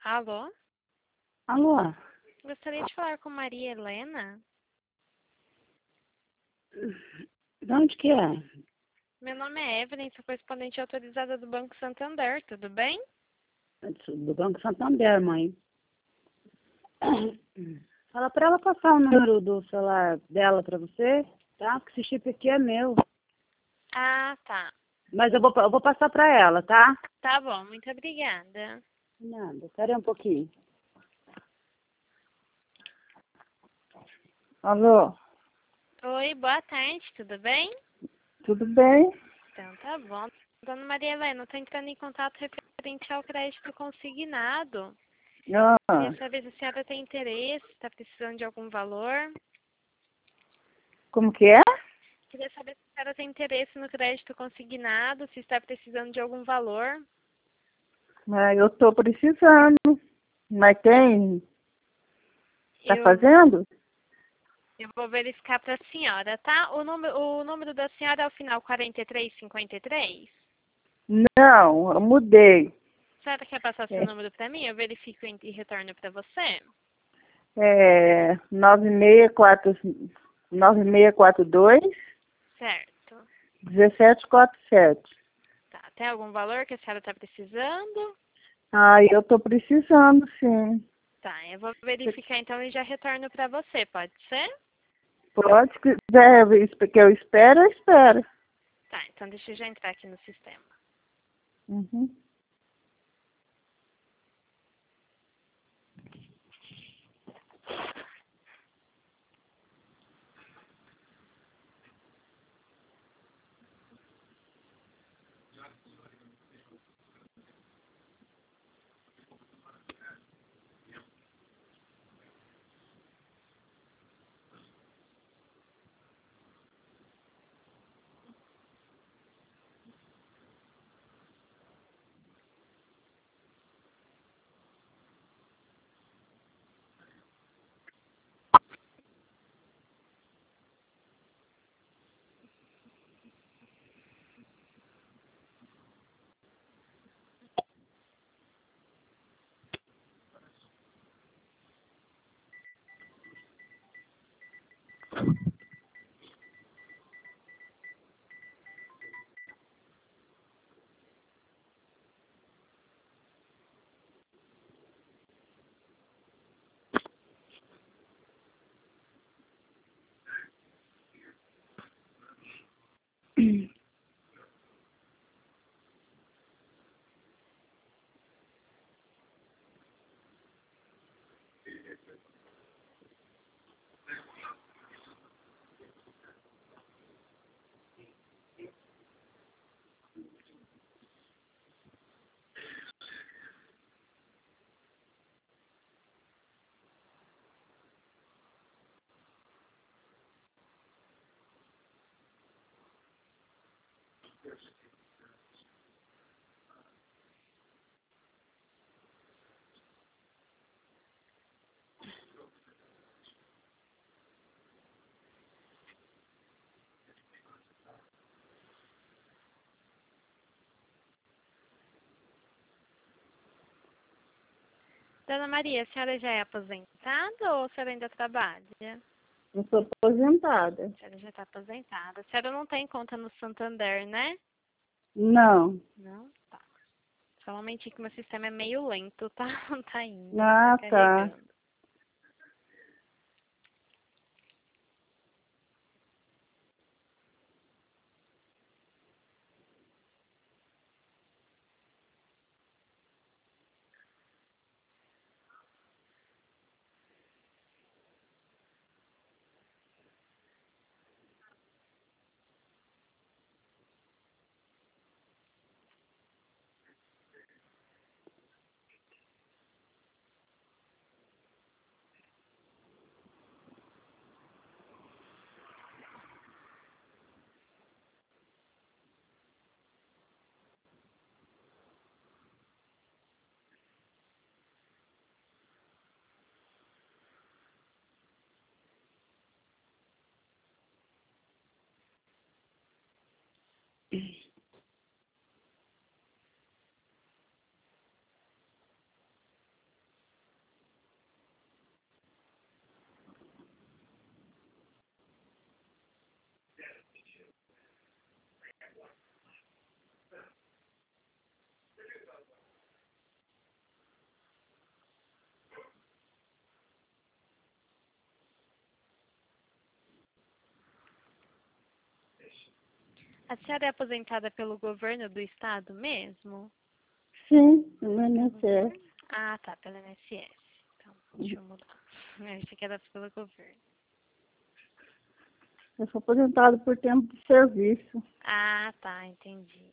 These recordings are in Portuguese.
Alô? Alô? Gostaria de falar com Maria Helena. De onde que é? Meu nome é Evelyn, sou correspondente autorizada do Banco Santander, tudo bem? Do Banco Santander, mãe. Fala pra ela passar o número do celular dela pra você, tá? Porque esse chip aqui é meu. Ah, tá. Mas eu vou passar pra ela, tá? Tá bom, muito obrigada. Nada, espera um pouquinho. Alô? Oi, boa tarde, tudo bem? Tudo bem? Então tá bom. Dona Maria Helena, estou entrando em contato referente ao crédito consignado. Queria Ah, saber se a senhora tem interesse, está precisando de algum valor. como que é? Queria saber se a senhora tem interesse no crédito consignado, se está precisando de algum valor. Eu tô precisando. Mas quem tá Eu fazendo? Eu vou verificar para a senhora, tá? O número da senhora é o final 4353? Não, eu mudei. A senhora quer passar seu É, número para mim? Eu verifico e retorno para você. é 9642 Certo. 1747. Tá. Tem algum valor que a senhora está precisando? Ah, eu tô precisando, sim. Tá, eu vou verificar então e já retorno para você, pode ser? Pode, se quiser que eu espero, eu espero. Tá, então deixa eu já entrar aqui no sistema. Uhum. Dona Maria, a senhora já é aposentada ou a senhora ainda trabalha? Eu sou aposentada. A senhora já está aposentada. A senhora não tem conta no Santander, né? Não. Não? Tá. Só um momentinho que meu sistema é meio lento, tá? Tá indo, tá Ah, tá. carregando. A senhora é aposentada pelo governo do estado mesmo? Sim, no INSS. Ah, tá, pelo INSS. Então, deixa eu mudar. Eu achei que era pelo governo. Eu sou aposentado por tempo de serviço. Ah, tá, entendi.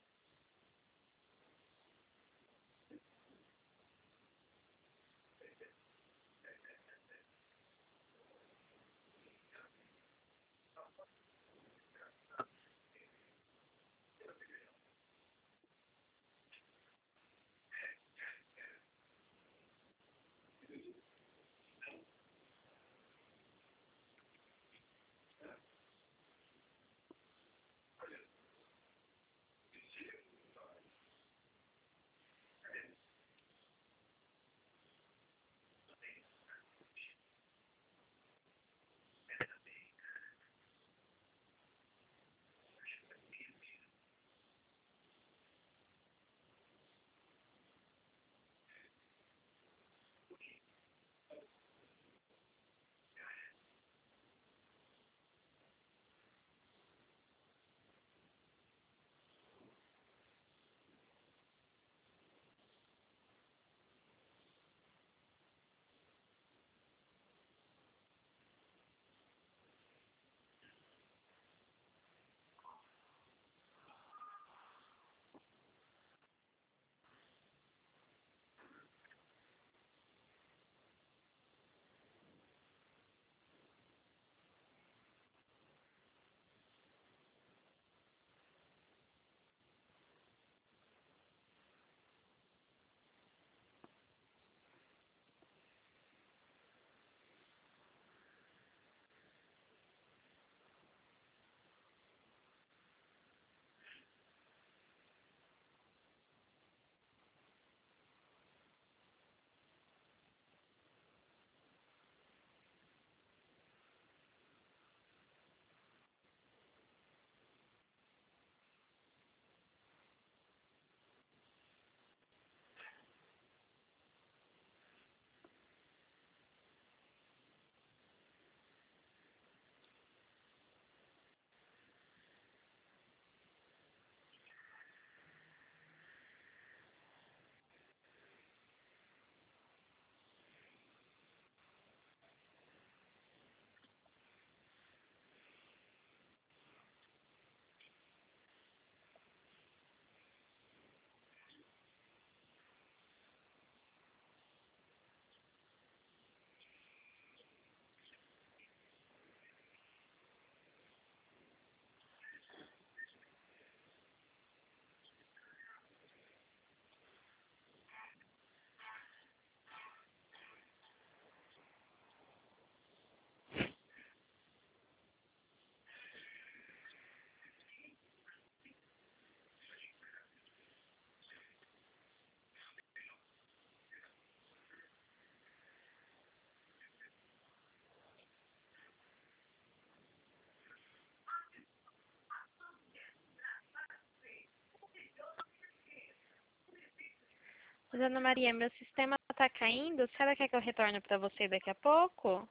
Dona Maria, meu sistema tá caindo. A senhora quer que eu retorne para você daqui a pouco?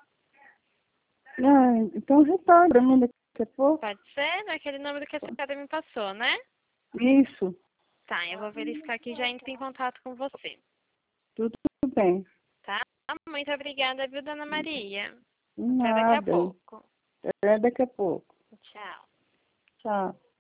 Ah, então retorna para mim daqui a pouco. Pode ser? Naquele número que a senhora me passou, né? Isso, Tá, eu vou verificar aqui e já entro em contato com você. tudo bem. Tá? Muito obrigada, viu, Dona Maria? Até daqui a Nada. pouco. Até daqui a pouco. Tchau. Tchau.